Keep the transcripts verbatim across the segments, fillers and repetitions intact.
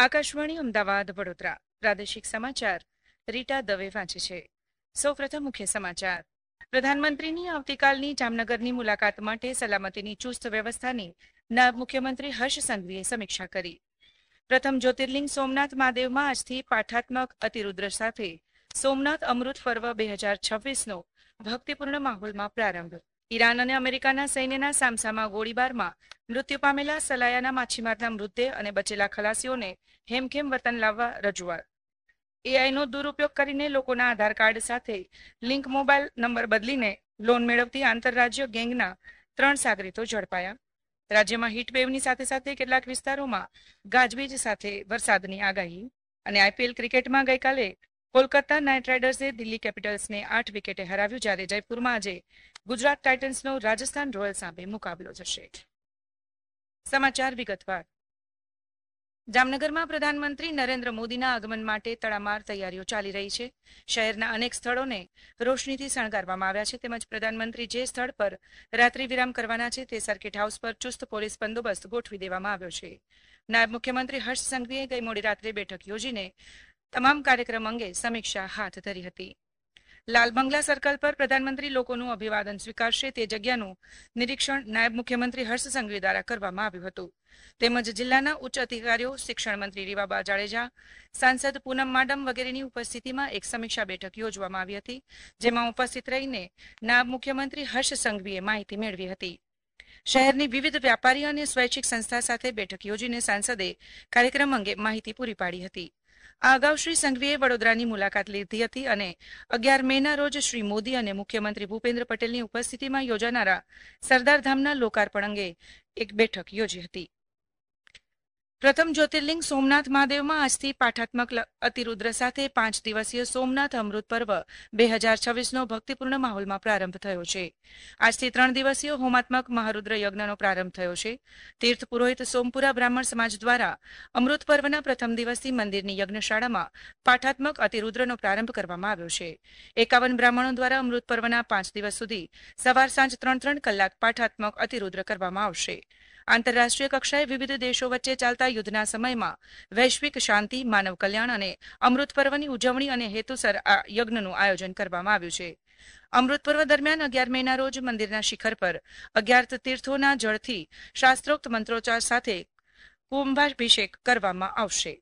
આકાશવાણી અમદાવાદ વડોદરા પ્રાદેશિક સમાચાર રીટા દવે વાંચે છે. સૌપ્રથમ મુખ્ય સમાચાર. પ્રધાનમંત્રીની આવતીકાલની જામનગરની મુલાકાત માટે સલામતીની ચુસ્ત વ્યવસ્થાની નાયબ મુખ્યમંત્રી હર્ષ સંઘવીએ સમીક્ષા કરી. પ્રથમ જ્યોતિર્લિંગ સોમનાથ મહાદેવમાં આજથી પાઠાત્મક અતિરુદ્ર સાથે સોમનાથ અમૃત પર્વ બે હજાર છવ્વીસનો ભક્તિપૂર્ણ માહોલમાં પ્રારંભ. ઈરાન અને અમેરિકાના સૈન્યના સામસામા ગોળીબારમાં મૃત્યુ પામેલા સલાયાના માછીમારના મૃતદેહ અને બચેલા ખલાસીઓને હેમખેમ વતન લાવવા રજૂઆત. એઆઈનો દુરુપયોગ કરીને લોકોના આધાર કાર્ડ સાથે લિંક મોબાઈલ નંબર બદલીને લોન મેળવતી આંતરરાજ્ય ગેંગના ત્રણ સાગરીતો ઝડપાયા. રાજ્યમાં હીટવેવની સાથે સાથે કેટલાક વિસ્તારોમાં ગાજવીજ સાથે વરસાદની આગાહી. અને આઈપીએલ ક્રિકેટમાં ગઈકાલે કોલકાતા નાઇટ રાઇડર્સે દિલ્હી કેપિટલ્સને આઠ વિકેટે હરાવ્યું, જ્યારે જયપુરમાં આજે ગુજરાત ટાઇટન્સનો રાજસ્થાન રોયલ્સ સામે મુકાબલો થશે. સમાચાર વિગતવાર. જામનગરમાં પ્રધાનમંત્રી નરેન્દ્ર મોદીના આગમન માટે તડામાર તૈયારીઓ ચાલી રહી છે. શહેરના અનેક સ્થળોને રોશનીથી શણગારવામાં આવ્યા છે, તેમજ પ્રધાનમંત્રી જે સ્થળ પર રાત્રિ વિરામ કરવાના છે તે સર્કિટ હાઉસ પર ચુસ્ત પોલીસ બંદોબસ્ત ગોઠવી દેવામાં આવ્યો છે. નાયબ મુખ્યમંત્રી હર્ષ સંઘવીએ ગઈ મોડી રાત્રે બેઠક યોજીને તમામ કાર્યક્રમ અંગે સમીક્ષા હાથ ધરી હતી. લાલ બંગલા સર્કલ પર પ્રધાનમંત્રી લોકોનું અભિવાદન સ્વીકારશે તે જગ્યાનું નિરીક્ષણ નાયબ મુખ્યમંત્રી હર્ષ સંઘવી દ્વારા કરવામાં આવ્યું હતું. તેમજ જિલ્લાના ઉચ્ચ અધિકારીઓ, શિક્ષણ મંત્રી રીવાબા જાડેજા, સાંસદ પૂનમ માડમ વગેરેની ઉપસ્થિતિમાં એક સમીક્ષા બેઠક યોજવામાં આવી હતી, જેમાં ઉપસ્થિત રહીને નાયબ મુખ્યમંત્રી હર્ષ સંઘવીએ માહિતી મેળવી હતી. શહેરની વિવિધ વ્યાપારી અને સ્વૈચ્છિક સંસ્થા સાથે બેઠક યોજીને સાંસદે કાર્યક્રમ અંગે માહિતી પૂરી પાડી હતી. આ અગાઉ શ્રી સંઘવીએ વડોદરાની મુલાકાત લીધી હતી અને અગિયાર મેના રોજ શ્રી મોદી અને મુખ્યમંત્રી ભૂપેન્દ્ર પટેલની ઉપસ્થિતિમાં યોજાનારા સરદાર ધામના લોકાર્પણ અંગે એક બેઠક યોજી હતી. પ્રથમ જ્યોતિર્લિંગ સોમનાથ મહાદેવમાં આજથી પાઠાત્મક અતિરુદ્ર સાથે પાંચ દિવસીય સોમનાથ અમૃત પર્વ બે હજાર છવ્વીસનો ભક્તિપૂર્ણ માહોલમાં પ્રારંભ થયો છે. આજથી ત્રણ દિવસીય હોમાત્મક મહારુદ્ર યજ્ઞનો પ્રારંભ થયો છે. તીર્થ પુરોહિત સોમપુરા બ્રાહ્મણ સમાજ દ્વારા અમૃત પર્વના પ્રથમ દિવસથી મંદિરની યજ્ઞશાળામાં પાઠાત્મક અતિરુદ્રનો પ્રારંભ કરવામાં આવ્યો છે. એકાવન બ્રાહ્મણો દ્વારા અમૃત પર્વના પાંચ દિવસ સુધી સવાર સાંજ ત્રણ ત્રણ કલાક પાઠાત્મક અતિરુદ્ર કરવામાં આવશે. આંતરરાષ્ટ્રીય કક્ષાએ વિવિધ દેશો વચ્ચે ચાલતા યુદ્ધના સમયમાં વૈશ્વિક શાંતિ, માનવ કલ્યાણ અને અમૃત પર્વની ઉજવણી અને હેતુસર આ યજ્ઞનું આયોજન કરવામાં આવ્યું છે. અમૃત પર્વ દરમિયાન અગિયાર મેના રોજ મંદિરના શિખર પર અગિયાર તીર્થોના જળથી શાસ્ત્રોક્ત મંત્રોચ્ચાર સાથે કુંભાભિષેક કરવામાં આવશે.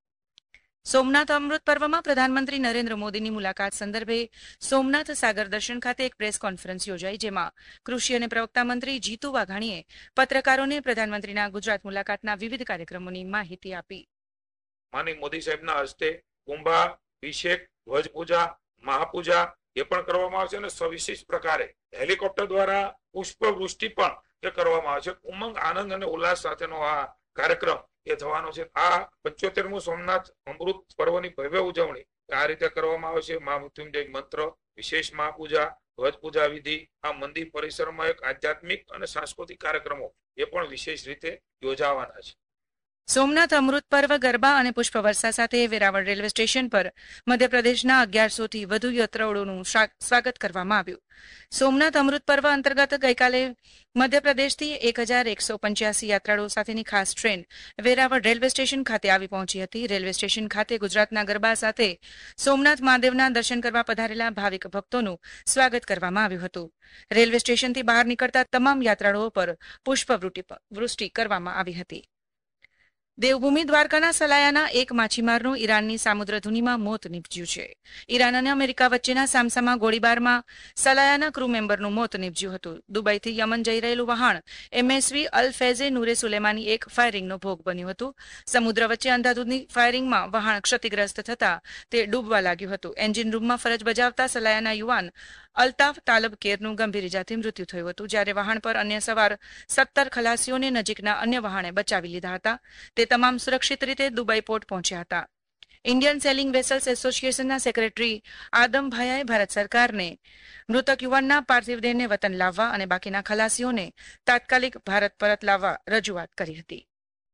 સોમનાથ અમૃત પર્વમાં પ્રધાનમંત્રી નરેન્દ્ર મોદીની મુલાકાત સંદર્ભે સોમનાથ સાગર દર્શન ખાતે એક પ્રેસ કોન્ફરન્સ યોજાઈ, જેમાં કૃષિ અને પ્રવક્તા મંત્રી જીતુ વાઘાણીએ પત્રકારોને પ્રધાનમંત્રીના ગુજરાત મુલાકાતના વિવિધ કાર્યક્રમોની માહિતી આપી. માનનીય મોદી સાહેબના હસ્તે કુંભાભિષેક, ધ્વજ પૂજા, મહાપૂજા એ પણ કરવામાં આવશે અને સવિશેષ પ્રકારે હેલિકોપ્ટર દ્વારા પુષ્પવૃષ્ટિ પણ એ કરવામાં આવશે. ઉમંગ, આનંદ અને ઉલ્લાસ સાથેનો આ કાર્યક્રમ એ થવાનો છે. આ પંચોતેરમું સોમનાથ અમૃત પર્વની ભવ્ય ઉજવણી આ રીતે કરવામાં આવશે. મા મૃત્યુંજય મંત્ર, વિશેષ મહાપૂજા, ધ્વજ પૂજા વિધિ, આ મંદિર પરિસરમાં એક આધ્યાત્મિક અને સાંસ્કૃતિક કાર્યક્રમો એ પણ વિશેષ રીતે યોજાવાના છે. સોમનાથ અમૃત પર્વ ગરબા અને પુષ્પવર્ષા સાથે વેરાવળ રેલવે સ્ટેશન પર મધ્યપ્રદેશના અગિયારસોથી વધુ યાત્રાળુઓનું સ્વાગત કરવામાં આવ્યું. સોમનાથ અમૃત પર્વ અંતર્ગત ગઈકાલે મધ્યપ્રદેશથી એક હજાર એકસો પંચ્યાસી યાત્રાળુઓ સાથેની ખાસ ટ્રેન વેરાવળ રેલવે સ્ટેશન ખાતે આવી પહોંચી હતી. રેલવે સ્ટેશન ખાતે ગુજરાતના ગરબા સાથે સોમનાથ મહાદેવના દર્શન કરવા પધારેલા ભાવિક ભક્તોનું સ્વાગત કરવામાં આવ્યું હતું. રેલવે સ્ટેશનથી બહાર નીકળતા તમામ યાત્રાળુઓ પર પુષ્પવૃષ્ટિ કરવામાં આવી હતી. દેવભૂમિ દ્વારકાના સલાયાના એક માછીમારનું ઈરાનની સામુદ્રધુનીમાં મોત નીપજ્યું છે. ઈરાન અને અમેરિકા વચ્ચેના સામસામા ગોળીબારમાં સલાયાના ક્રૂ મેમ્બરનું મોત નીપજ્યું હતું. દુબઈથી યમન જઈ રહેલું વહાણ એમએસવી અલ ફૈઝે નૂરે સુલેમાની એક ફાયરિંગનો ભોગ બન્યું હતું. સમુદ્ર વચ્ચે અંધાધૂંધી ફાયરિંગમાં વહાણ ક્ષતિગ્રસ્ત થતા તે ડૂબવા લાગ્યું હતું. એન્જિન રૂમમાં ફરજ બજાવતા સલાયાના યુવાન અલ્તાફ તાલબ કેરનું ગંભીર ઇજાથી મૃત્યુ થયું હતું, જ્યારે વહાણ પર અન્ય સવાર સત્તર ખલાસીઓને નજીકના અન્ય વહાણે બચાવી લીધા હતા. તે તમામ સુરક્ષિત રીતે દુબઈ પોર્ટ પહોંચ્યા હતા. ઇન્ડિયન સેલિંગ વેસલ્સ એસોસિએશનના સેક્રેટરી આદમ ભાયાએ ભારત સરકારને મૃતક યુવાનના પાર્થિવ દેહને વતન લાવવા અને બાકીના ખલાસીઓને તાત્કાલિક ભારત પરત લાવવા રજૂઆત કરી હતી.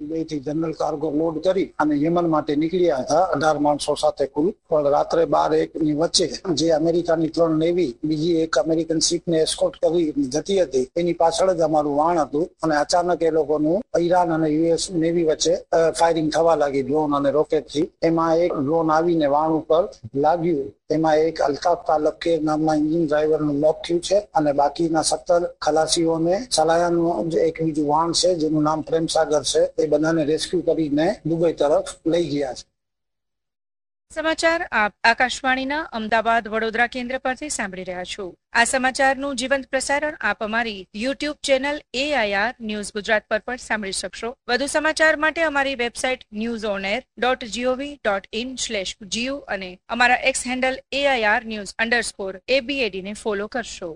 દુબઈ થી જનરલ કાર્ગો લોડ કરી અને યમન માટે નીકળ્યા હતા અઢાર માણસો સાથે કુલ. પણ રાત્રે બાર એક ની વચ્ચે જે અમેરિકાની ત્રણ નેવી બીજી એક અમેરિકન શિપને એસ્કોર્ટ કરી જતી હતી એની પાછળ જ અમારું વાણ હતું અને અચાનક એ લોકોનું ઈરાન અને યુએસ નેવી વચ્ચે ફાયરિંગ થવા લાગી ડ્રોન અને રોકેટ થી. એમાં એક ડ્રોન આવીને વાણ ઉપર લાગ્યું. એમાં એક અલ્તાફ તાલકે નામના એન્જિન ડ્રાઈવરનું મોત થયું છે અને બાકીના સત્તર ખલાસીઓને સલાયાનું એક બીજું વાણ છે જેનું નામ પ્રેમસાગર છે એ બધાને રેસ્ક્યુ કરીને દુબઈ તરફ લઈ ગયા છે. સમાચાર આપ આકાશવાણીના અમદાવાદ વડોદરા કેન્દ્ર પરથી સાંભળી રહ્યા છો. આ સમાચારનું જીવંત પ્રસારણ આપ અમારી YouTube channel AIR news Gujarat પર પણ સાંભળી શકશો. વધુ સમાચાર માટે અમારી website news on air dot GOV dot in slash GU અને અમારા X handle AIR news underscore ABAD ને ફોલો કરશો.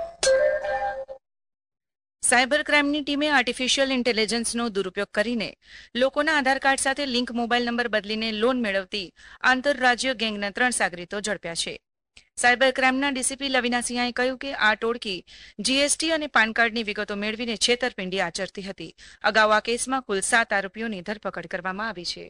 સાયબર ક્રાઇમની ટીમે આર્ટિફિશિયલ ઇન્ટેલિજન્સનો દુરુપયોગ કરીને લોકોના આધાર કાર્ડ સાથે લિંક મોબાઈલ નંબર બદલીને લોન મેળવતી આંતરરાજ્ય ગેંગના ત્રણ સાગરીતો ઝડપ્યા છે. સાયબર ક્રાઇમના ડીસીપી લવિના સિંહાએ કહ્યું કે આ ટોળકી જીએસટી અને પાન કાર્ડની વિગતો મેળવીને છેતરપિંડી આચરતી હતી. અગાઉ આ કેસમાં કુલ સાત આરોપીઓની ધરપકડ કરવામાં આવી છે.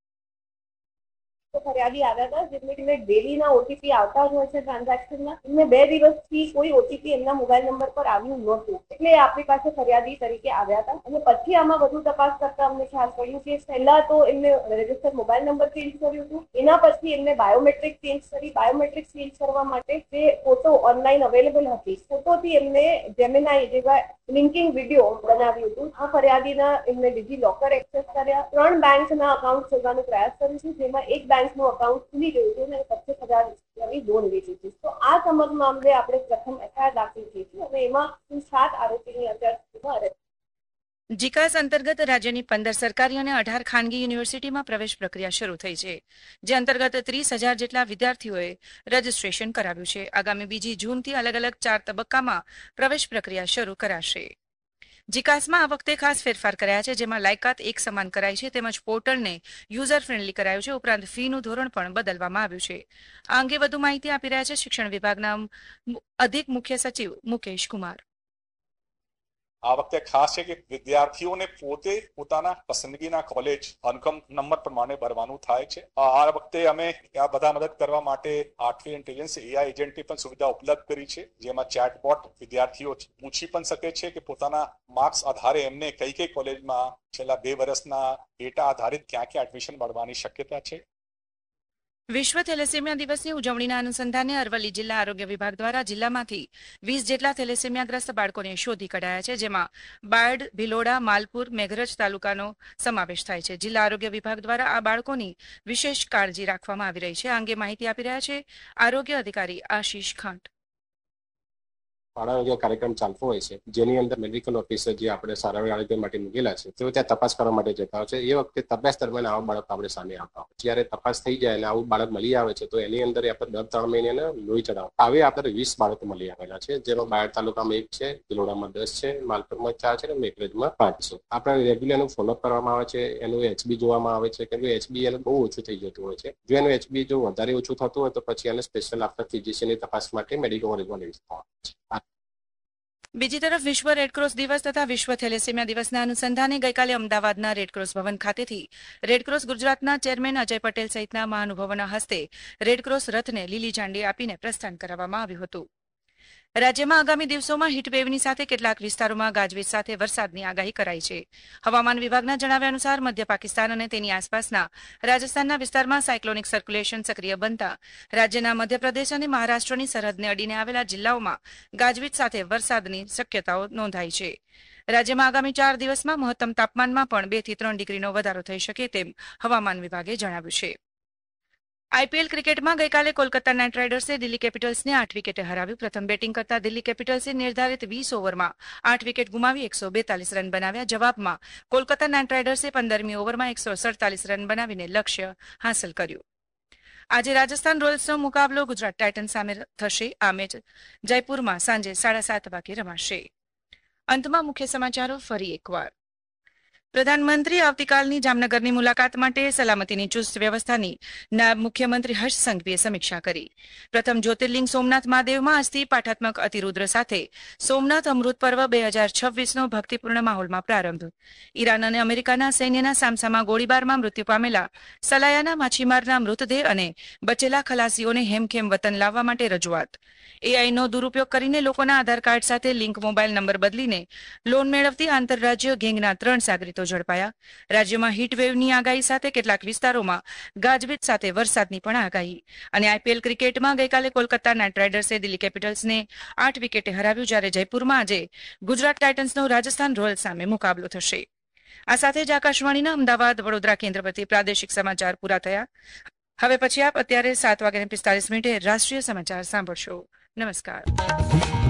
ફરિયાદી આવ્યા હતા જેમને ડેલીના ઓટીપી આવતા જ હોય છે ટ્રાન્ઝેક્શનના. એમને બે દિવસથી કોઈ ઓટીપી એમના મોબાઈલ નંબર પર આવ્યું નહોતું એટલે આપણી પાસે ફરિયાદી તરીકે આવ્યા હતા અને પછી આમાં વધુ તપાસ કરતા અમને ખ્યાલ પડ્યું કે પહેલા તો એમને રજીસ્ટર મોબાઈલ નંબર ચેન્જ કર્યું હતું. એના પછી એમને બાયોમેટ્રિક ચેન્જ કરી. બાયોમેટ્રિક ચેન્જ કરવા માટે જે ફોટો ઓનલાઈન અવેલેબલ હતી ફોટોથી એમને જેમિનાઈ જેવા લિંકિંગ વિડીયો બનાવ્યું હતું. આ ફરિયાદીના એમને ડિજી લોકર એક્સેસ કર્યા. ત્રણ બેંકના અકાઉન્ટ શોધવાનો પ્રયાસ કર્યો છે જેમાં એક બેંકનું અકાઉન્ટ ખુલી ગયું હતું અને પચીસ હજાર રૂપિયાની લોન લીધી હતી. તો આ સમગ્ર મામલે આપણે પ્રથમ એફઆઈઆર દાખલ કરી છે અને એમાં કુલ સાત આરોપીની અત્યાર સુધીમાં અરેસ્ટ. જીકાસ અંતર્ગત રાજ્યની પંદર સરકારી અને અઢાર ખાનગી યુનિવર્સિટીમાં પ્રવેશ પ્રક્રિયા શરૂ થઈ છે, જે અંતર્ગત ત્રીસ હજાર જેટલા વિદ્યાર્થીઓએ રજીસ્ટ્રેશન કરાવ્યું છે. આગામી બીજી જૂનથી અલગ અલગ ચાર તબક્કામાં પ્રવેશ પ્રક્રિયા શરૂ કરાશે. જીકાસમાં આ વખતે ખાસ ફેરફાર કરાયા છે, જેમાં લાયકાત એક સમાન કરાઈ છે તેમજ પોર્ટલને યુઝર ફ્રેન્ડલી કરાયું છે. ઉપરાંત ફીનું ધોરણ પણ બદલવામાં આવ્યું છે. આ અંગે વધુ માહિતી આપી રહ્યા છે શિક્ષણ વિભાગના અધિક મુખ્ય સચિવ મુકેશ કુમાર. આ વખતે ખાસ છે કે વિદ્યાર્થીઓને પોતે પોતાના પસંદગીના કોલેજ અનુક્રમ નંબર પ્રમાણે ભરવાનું થાય છે. આ વખતે અમે આ બધા મદદ કરવા માટે આર્ટિફિશિયલ ઇન્ટેલિજન્સ એઆઈ એજન્ટની પણ સુવિધા ઉપલબ્ધ કરી છે, જેમાં ચેટબોટ વિદ્યાર્થીઓ પૂછી પણ શકે છે કે પોતાના માર્ક્સ આધારે એમને કઈ કઈ કોલેજમાં છેલ્લા બે વર્ષના ડેટા આધારિત ક્યાં ક્યાં એડમિશન મળવાની શક્યતા છે. વિશ્વ થેલેસેમિયા દિવસની ઉજવણીના અનુસંધાને અરવલ્લી જિલ્લા આરોગ્ય વિભાગ દ્વારા જિલ્લામાંથી વીસ જેટલા થેલેસેમિયાગ્રસ્ત બાળકોને શોધી કઢાયા છે, જેમાં બાયડ, ભિલોડા, માલપુર, મેઘરજ તાલુકાનો સમાવેશ થાય છે. જિલ્લા આરોગ્ય વિભાગ દ્વારા આ બાળકોની વિશેષ કાળજી રાખવામાં આવી રહી છે. આ અંગે માહિતી આપી રહ્યા છે આરોગ્ય અધિકારી આશીષ ખાંટ. આરોગ્ય કાર્યક્રમ ચાલતો હોય છે, જેની અંદર મેડિકલ ઓફિસર જે આપણે સારવાર આરોગ્ય માટે મૂકેલા છે તેઓ ત્યાં તપાસ કરવા માટે જતા હોય છે. એ વખતે તપાસ દરમિયાન આવા બાળક આપણે સામે આવતા હોય. જ્યારે તપાસ થઈ જાય અને આવું બાળક મળી આવે છે તો એની અંદર આપણે દર ત્રણ મહિને લોહી ચડાવ આવે આપણે વીસ બાળકો મળી આવેલા છે, જેમાં બાયડ તાલુકામાં એક છે, ભિલોડામાં દસ છે, માલપુરમાં ચાર છે અને મેઘરજમાં પાંચ છે. આપણે રેગ્યુલર એનું ફોલોઅપ કરવામાં આવે છે, એનું એચબી જોવામાં આવે છે, કેમ કે એચબી એનું બહુ ઓછું થઈ જતું હોય છે. જો એનું એચબી જો વધારે ઓછું થતું હોય તો પછી એને સ્પેશિયલ આપણા ફિઝિશિયનની તપાસ માટે મેડિકલ કોલેજમાં લઈ જતા હોય છે. બીજી તરફ વિશ્વ રેડક્રોસ દિવસ તથા વિશ્વ થેલેસેમિયા દિવસના અનુસંધાને ગઈકાલે અમદાવાદના રેડક્રોસ ભવન ખાતેથી રેડક્રોસ ગુજરાતના ચેરમેન અજય પટેલ સહિતના મહાનુભાવોના હસ્તે રેડક્રોસ રથને લીલી ઝંડી આપીને પ્રસ્થાન કરાવવામાં આવ્યું હતું. રાજ્યમાં આગામી દિવસોમાં હીટવેવની સાથે કેટલાક વિસ્તારોમાં ગાજવીજ સાથે વરસાદની આગાહી કરાઈ છે. હવામાન વિભાગના જણાવ્યા અનુસાર મધ્ય પાકિસ્તાન અને તેની આસપાસના રાજસ્થાનના વિસ્તારમાં સાયક્લોનિક સર્ક્યુલેશન સક્રિય બનતા રાજ્યના મધ્યપ્રદેશ અને મહારાષ્ટ્રની સરહદને અડીને આવેલા જિલ્લાઓમાં ગાજવીજ સાથે વરસાદની શક્યતાઓ નોંધાઈ છે. રાજ્યમાં આગામી ચાર દિવસમાં મહત્તમ તાપમાનમાં પણ બે થી ત્રણ ડિગ્રીનો વધારો થઈ શકે તેમ હવામાન વિભાગે જણાવ્યું છે. આઈપીએલ ક્રિકેટમાં ગઈકાલે કોલકાતા નાઇટ રાઇડર્સે દિલ્હી કેપિટલ્સને આઠ વિકેટે હરાવ્યું. પ્રથમ બેટિંગ કરતા દિલ્હી કેપિટલ્સે નિર્ધારિત વીસ ઓવરમાં આઠ વિકેટ ગુમાવી એકસો બેતાલીસ રન બનાવ્યા. જવાબમાં કોલકાતા નાઇટ રાઇડર્સે પંદરમી ઓવરમાં એકસો સડતાલીસ રન બનાવીને લક્ષ્ય હાંસલ કર્યું. આજે રાજસ્થાન રોયલ્સનો મુકાબલો ગુજરાત ટાઇટન્સ સામે થશે. આ મેચ જયપુરમાં સાંજે સાડા સાત વાગે રમાશે. અંતમાં મુખ્ય સમાચારો ફરી એકવાર. પ્રધાનમંત્રી આવતીકાલની જામનગરની મુલાકાત માટે સલામતીની ચુસ્ત વ્યવસ્થાની નાયબ મુખ્યમંત્રી હર્ષ સંઘવીએ સમીક્ષા કરી. પ્રથમ જ્યોતિર્લિંગ સોમનાથ મહાદેવમાં આજથી પાઠાત્મક અતિરુદ્ર સાથે સોમનાથ અમૃત પર્વ બે હજાર છવ્વીસનો ભક્તિપૂર્ણ માહોલમાં પ્રારંભ. ઈરાન અને અમેરિકાના સૈન્યના સામસામા ગોળીબારમાં મૃત્યુ પામેલા સલાયાના માછીમારના મૃતદેહ અને બચેલા ખલાસીઓને હેમખેમ વતન લાવવા માટે રજૂઆત. એઆઈનો દુરુપયોગ કરીને લોકોના આધાર કાર્ડ સાથે લિંક મોબાઈલ નંબર બદલીને લોન મેળવતી આંતરરાજ્ય ગેંગના ત્રણ સાગરીતો ઝડપાયા. રાજ્યમાં હીટવેવની આગાહી સાથે કેટલાક વિસ્તારોમાં ગાજવીજ સાથે વરસાદની પણ આગાહી. અને આઈપીએલ ક્રિકેટમાં ગઈકાલે કોલકાતા નાઇટ રાઇડર્સે દિલ્હી કેપિટલ્સને આઠ વિકેટે હરાવ્યું, જ્યારે જયપુરમાં આજે ગુજરાત ટાઇટન્સનો રાજસ્થાન રોયલ્સ સામે મુકાબલો થશે. આ સાથે જ આકાશવાણીના અમદાવાદ વડોદરા કેન્દ્ર પરથી પ્રાદેશિક સમાચાર પૂરા થયા. હવે પછી આપ અત્યારે સાત વાગ્યાને પિસ્તાલીસ મિનિટે રાષ્ટ્રીય સમાચાર સાંભળશો. નમસ્કાર.